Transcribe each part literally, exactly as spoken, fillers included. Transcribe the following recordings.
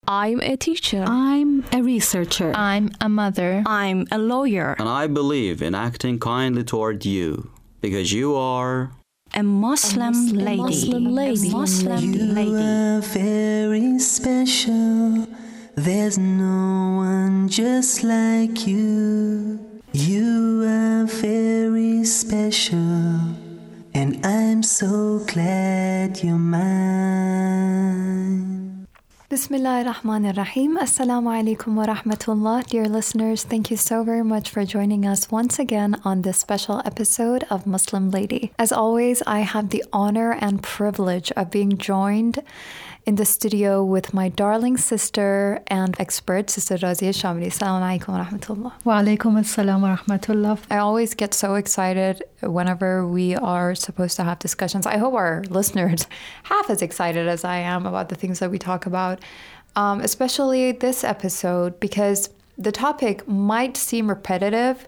I'm a teacher. I'm a researcher. I'm a mother. I'm a lawyer. And I believe in acting kindly toward you because you are a Muslim, a Muslim lady. Muslim lady. A Muslim you lady. are very special. There's no one just like you. You are very special. And I'm so glad you're mine. Bismillah ar-Rahman ar-Rahim. Assalamu alaikum wa rahmatullah. Dear listeners, thank you so very much for joining us once again on this special episode of Muslim Lady. As always, I have the honor and privilege of being joined in the studio with my darling sister and expert, Sister Razia Shamli. Assalamu alaikum wa rahmatullah. Wa alaikum assalam wa rahmatullah. I always get so excited whenever we are supposed to have discussions. I hope our listeners half as excited as I am about the things that we talk about, um, especially this episode, because the topic might seem repetitive,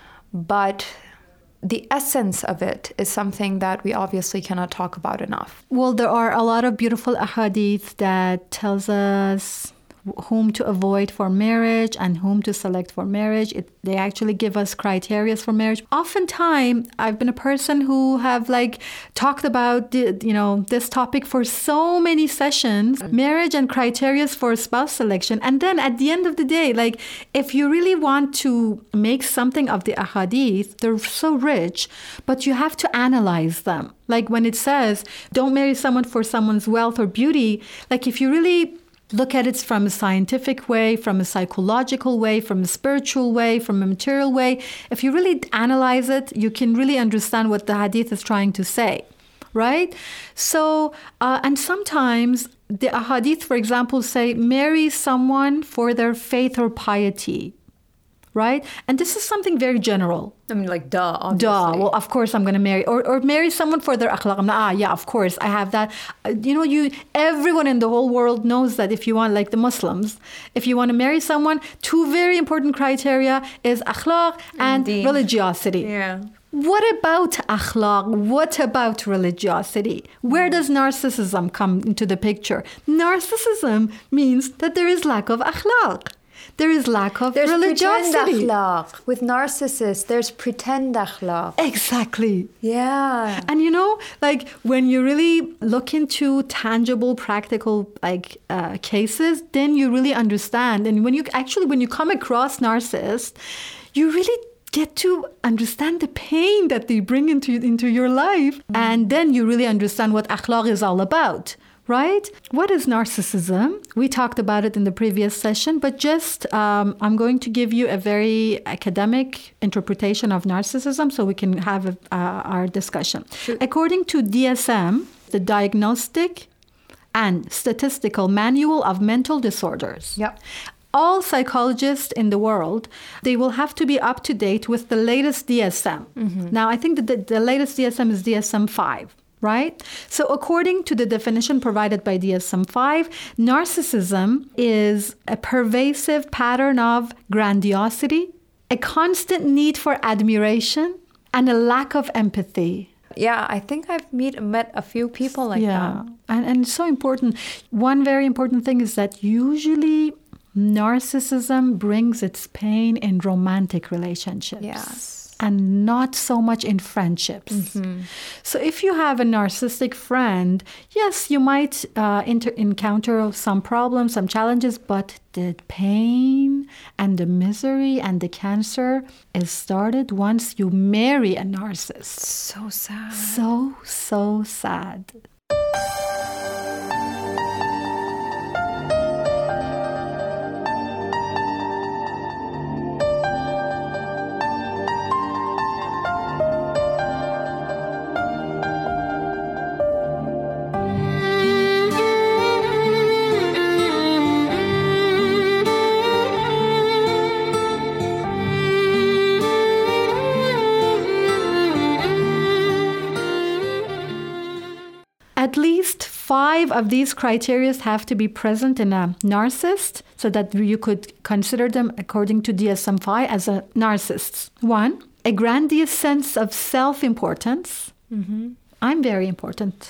but the essence of it is something that we obviously cannot talk about enough. Well, there are a lot of beautiful ahadith that tells us whom to avoid for marriage and whom to select for marriage. It, they actually give us criteria for marriage. Oftentimes, I've been a person who have like talked about the, you know this topic for so many sessions, marriage and criteria for spouse selection. And then at the end of the day, like if you really want to make something of the ahadith, they're so rich, but you have to analyze them. Like when it says, don't marry someone for someone's wealth or beauty, like if you really look at it from a scientific way, from a psychological way, from a spiritual way, from a material way. If you really analyze it, you can really understand what the hadith is trying to say, right? So, uh, and sometimes the hadith, for example, say, marry someone for their faith or piety, right? And this is something very general. I mean, like, duh, obviously. Duh, well, of course I'm going to marry. Or or marry someone for their akhlaq. Ah, yeah, of course, I have that. Uh, you know, you everyone in the whole world knows that if you want, like the Muslims, if you want to marry someone, two very important criteria is akhlaq and Indeed. religiosity. Yeah. What about akhlaq? What about religiosity? Where does narcissism come into the picture? Narcissism means that there is lack of akhlaq. There is lack of there's religiosity. There's pretend akhlaq. With narcissists, there's pretend akhlaq. Exactly. Yeah. And you know, like when you really look into tangible, practical like uh, cases, then you really understand. And when you actually, when you come across narcissists, you really get to understand the pain that they bring into, into your life. Mm. And then you really understand what akhlaq is all about. Right? What is narcissism? We talked about it in the previous session, but just um, I'm going to give you a very academic interpretation of narcissism so we can have a, uh, our discussion. Sure. According to D S M, the Diagnostic and Statistical Manual of Mental Disorders. Yep. All psychologists in the world, they will have to be up to date with the latest D S M. Mm-hmm. Now, I think that the, the latest D S M is D S M five. Right? So according to the definition provided by D S M five, narcissism is a pervasive pattern of grandiosity, a constant need for admiration, and a lack of empathy. Yeah, I think I've meet, met a few people like yeah. that. And, and it's so important. One very important thing is that usually narcissism brings its pain in romantic relationships. Yes. And not so much in friendships. Mm-hmm. So if you have a narcissistic friend, yes, you might uh, inter- encounter some problems, some challenges, but the pain and the misery and the cancer is started once you marry a narcissist. So sad. So, so sad. At least five of these criteria have to be present in a narcissist so that you could consider them, according to D S M five, as a narcissist. One, a grandiose sense of self-importance. Mm-hmm. I'm very important.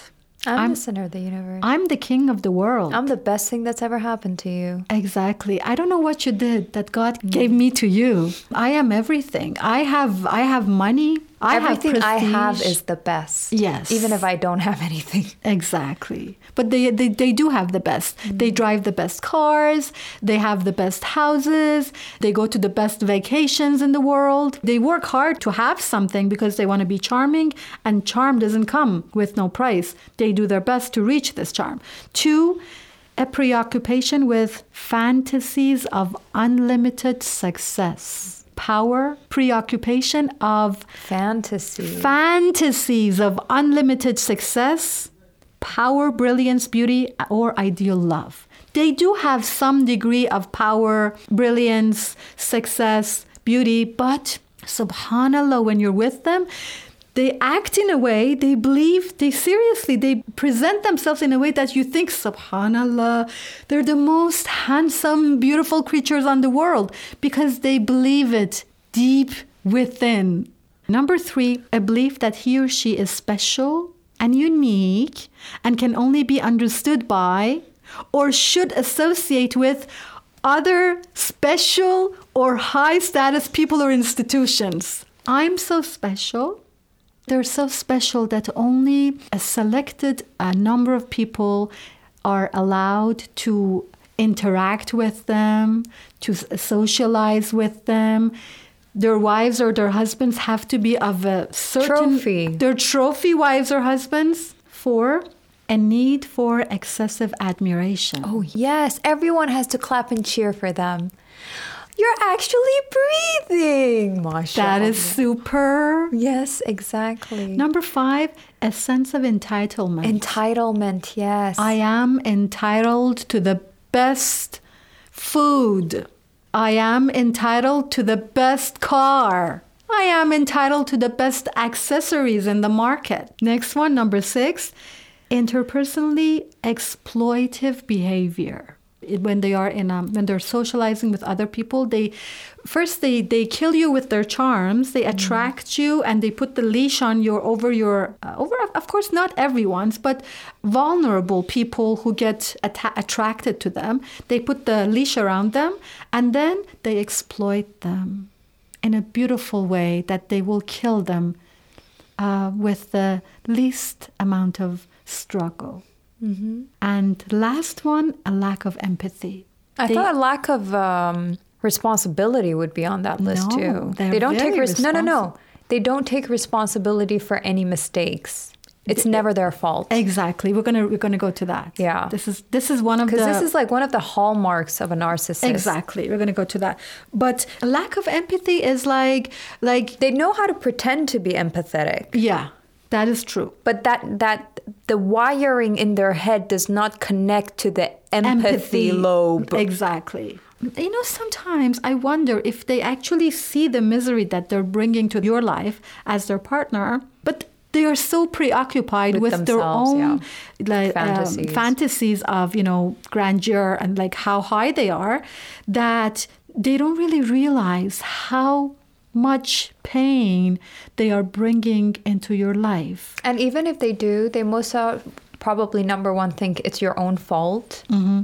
I'm, I'm- the center of the universe. I'm the king of the world. I'm the best thing that's ever happened to you. Exactly. I don't know what you did that God gave me to you. I am everything. I have I have money. I Everything have I have prestige. is the best. Yes. Even if I don't have anything. Exactly. But they, they, they do have the best. They drive the best cars. They have the best houses. They go to the best vacations in the world. They work hard to have something because they want to be charming, and charm doesn't come with no price. They do their best to reach this charm. Two, a preoccupation with fantasies of unlimited success. Power, preoccupation of Fantasy. fantasies of unlimited success, power, brilliance, beauty, or ideal love. They do have some degree of power, brilliance, success, beauty, but subhanAllah, when you're with them, they act in a way, they believe, they seriously, they present themselves in a way that you think, subhanAllah, they're the most handsome, beautiful creatures on the world because they believe it deep within. Number three, a belief that he or she is special and unique and can only be understood by or should associate with other special or high status people or institutions. I'm so special. They're so special that only a selected uh, number of people are allowed to interact with them, to s- socialize with them. Their wives or their husbands have to be of a certain... Trophy. They're trophy wives or husbands. Four, a need for excessive admiration. Oh, yes. Everyone has to clap and cheer for them. You're actually breathing, mashallah. That is super. Yes, exactly. Number five, a sense of entitlement. Entitlement, yes. I am entitled to the best food. I am entitled to the best car. I am entitled to the best accessories in the market. Next one, number six, interpersonally exploitive behavior. When they are in, um, when they're socializing with other people, they first they they kill you with their charms. They attract mm. you, and they put the leash on your over your uh, over. Of course, not everyone's, but vulnerable people who get atta- attracted to them. They put the leash around them, and then they exploit them in a beautiful way that they will kill them uh, with the least amount of struggle. Mm-hmm. And last one, a lack of empathy. I They- thought a lack of um, responsibility would be on that list No, too. they're They don't very take res- no no no. responsible. They don't take responsibility for any mistakes. It's never their fault. Exactly. We're gonna we're gonna go to that. Yeah. This is this is one of the Because this is like one of the hallmarks of a narcissist. exactly. We're gonna go to that. But a lack of empathy is like like They know how to pretend to be empathetic, yeah, that is true. but that that the wiring in their head does not connect to the empathy, lobe. Exactly. You know, sometimes I wonder if they actually see the misery that they're bringing to your life as their partner, but they are so preoccupied with, With their themselves, own yeah. like Fantasies. Um, fantasies of, you know, grandeur and like how high they are, that they don't really realize how much pain they are bringing into your life. And even if they do, they most uh, probably, number one, think it's your own fault. Mm-hmm.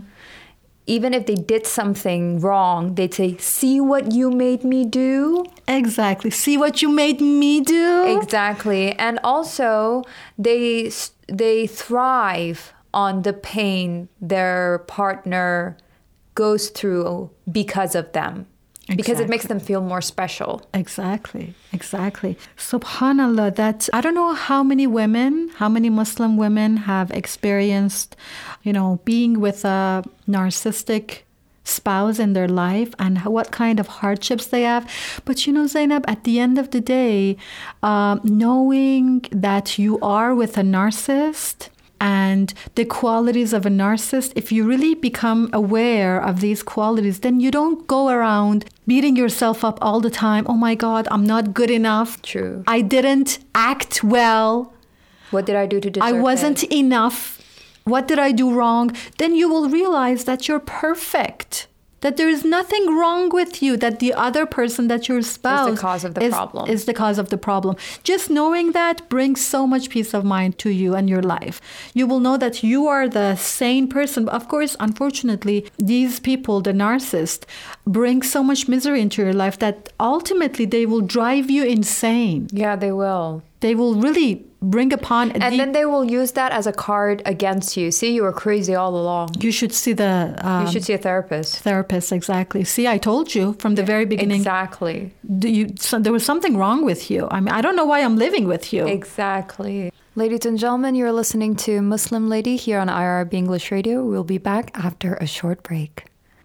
Even if they did something wrong, they'd say, see what you made me do? Exactly. See what you made me do? Exactly. And also, they s- they thrive on the pain their partner goes through because of them. Because it makes them feel more special. Exactly, exactly. Subhanallah, that I don't know how many women, how many Muslim women have experienced, you know, being with a narcissistic spouse in their life and how, what kind of hardships they have. But you know, Zainab, at the end of the day, um, knowing that you are with a narcissist and the qualities of a narcissist, if you really become aware of these qualities, then you don't go around beating yourself up all the time. Oh my God, I'm not good enough. True. I didn't act well. What did I do to deserve I wasn't it? enough. What did I do wrong? Then you will realize that you're perfect. That there is nothing wrong with you, that the other person, that your spouse Is the cause of the is, problem. is the cause of the problem. Just knowing that brings so much peace of mind to you and your life. You will know that you are the sane person. Of course, unfortunately, these people, the narcissist, bring so much misery into your life that ultimately they will drive you insane. Yeah, they will. They will really bring upon a And deep- then they will use that as a card against you. See, you were crazy all along. you should see the um, You should see a therapist. therapist. Exactly. See, I told you from the very beginning. Exactly. Do you, so there was something wrong with you. I mean, I don't know why I'm living with you. Exactly. Ladies and gentlemen, you're listening to Muslim Lady here on I R B English Radio. We'll be back after a short break.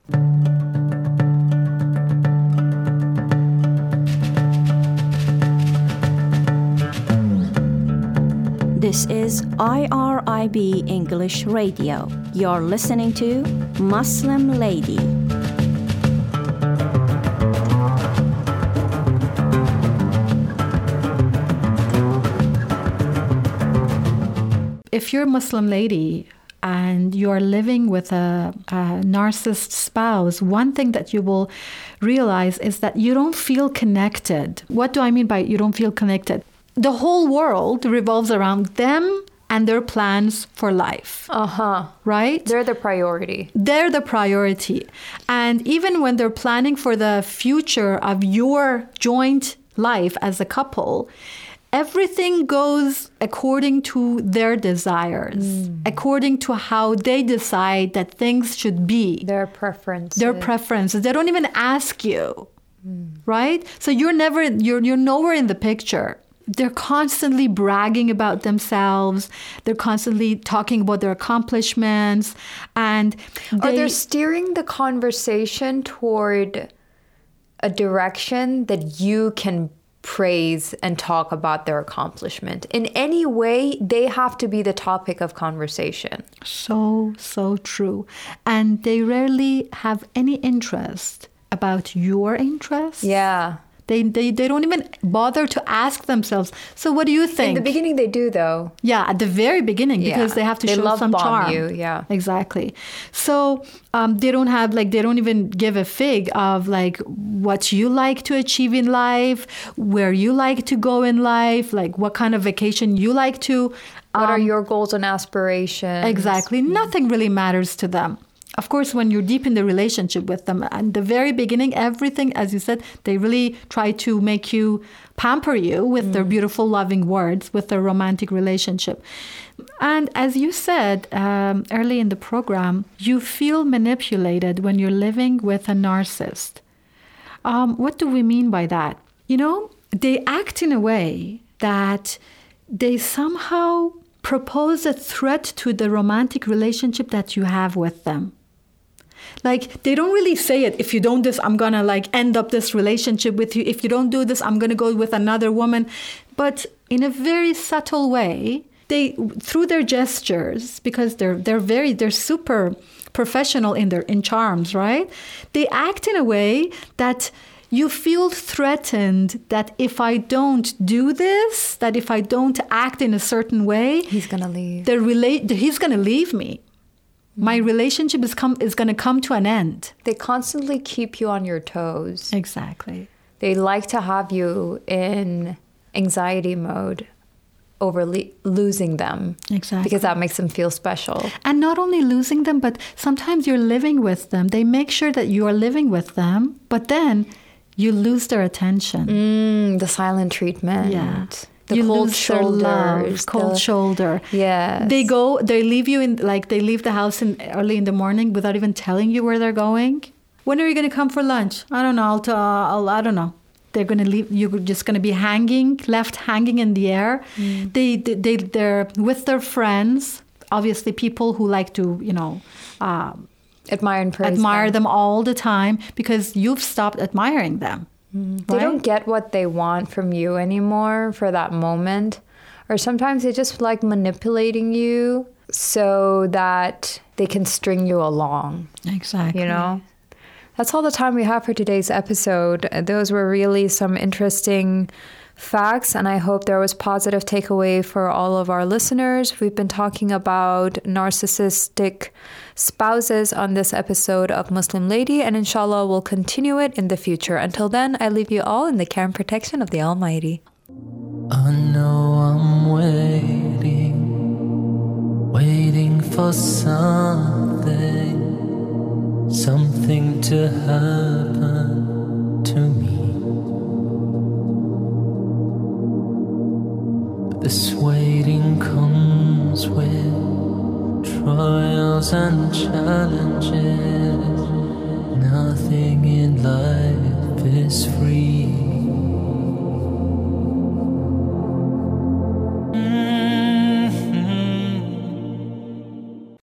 This is I R I B English Radio. You're listening to Muslim Lady. If you're a Muslim lady and you're living with a, a narcissist spouse, one thing that you will realize is that you don't feel connected. What do I mean by you don't feel connected? The whole world revolves around them and their plans for life, Uh-huh. right? They're the priority. They're the priority. And even when they're planning for the future of your joint life as a couple, everything goes according to their desires, according to how they decide that things should be, Their preferences. their preferences. They don't even ask you, right? So you're never, you're, you're nowhere in the picture. They're constantly bragging about themselves. They're constantly talking about their accomplishments. And Or they, they're steering the conversation toward a direction that you can praise and talk about their accomplishment. In any way, they have to be the topic of conversation. so, so true. And they rarely have any interest about your interests. Yeah. They, they, they don't even bother to ask themselves, so what do you In think? the beginning, they do, though. Yeah, at the very beginning, because Yeah. they have to They show love some bomb charm. you, yeah. Exactly. So um, they don't have, like, they don't even give a fig of, like, what you like to achieve in life, where you like to go in life, like, what kind of vacation you like to. What are um, your goals and aspirations? Exactly. Nothing really matters to them. Of course, when you're deep in the relationship with them, at the very beginning, everything, as you said, they really try to make you, pamper you with their beautiful, loving words, with their romantic relationship. And as you said um, early in the program, you feel manipulated when you're living with a narcissist. Um, what do we mean by that? You know, they act in a way that they somehow propose a threat to the romantic relationship that you have with them. Like, they don't really say it. If you don't do this, I'm going to, like, end up this relationship with you. If you don't do this, I'm going to go with another woman. But in a very subtle way, they, through their gestures, because they're they're very, they're super professional in their in charms, right? They act in a way that you feel threatened that if I don't do this, that if I don't act in a certain way, He's going to leave. the rela- he's going to leave me. My relationship is come is going to come to an end. They constantly keep you on your toes. Exactly. They like to have you in anxiety mode over le- losing them. Exactly. Because that makes them feel special. And not only losing them, but sometimes you're living with them. They make sure that you are living with them, but then you lose their attention. Mm, the silent treatment. Yeah. The you cold lose their love, shoulders. cold the- shoulder. Yes. They go, they leave you in, like, they leave the house in early in the morning without even telling you where they're going. When are you going to come for lunch? I don't know. I'll, t- I'll I don't know. They're going to leave. You're just going to be hanging, left hanging in the air. Mm. They, they, they, they're with their friends. Obviously, people who like to, you know, uh, Admire and praise admire them. them all the time because you've stopped admiring them. They right? don't get what they want from you anymore for that moment. Or sometimes they just like manipulating you so that they can string you along, Exactly. you know? That's all the time we have for today's episode. Those were really some interesting facts, and I hope there was positive takeaway for all of our listeners. We've been talking about narcissistic spouses on this episode of Muslim Lady, and inshallah we'll continue it in the future. Until then, I leave you all in the care and protection of the Almighty. I know I'm waiting, waiting for something, something to happen to me. But this waiting comes with trials and challenges. Nothing in life is free.